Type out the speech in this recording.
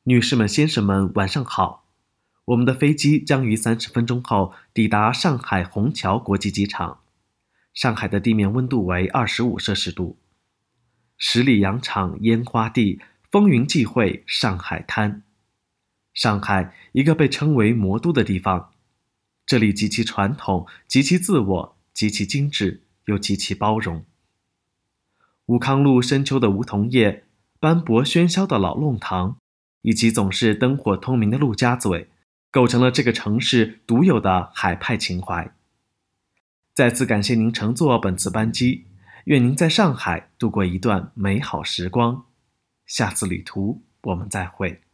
女士们、先生们，晚上好。我们的飞机将于30分钟后抵达上海虹桥国际机场。上海的地面温度为25摄氏度。十里洋场烟花地，风云际会上海滩。上海，一个被称为魔都的地方，这里极其传统，极其自我，极其精致，又极其包容。武康路深秋的梧桐叶，斑驳喧嚣的老弄堂，以及总是灯火通明的陆家嘴，构成了这个城市独有的海派情怀。再次感谢您乘坐本次班机，愿您在上海度过一段美好时光。下次旅途我们再会。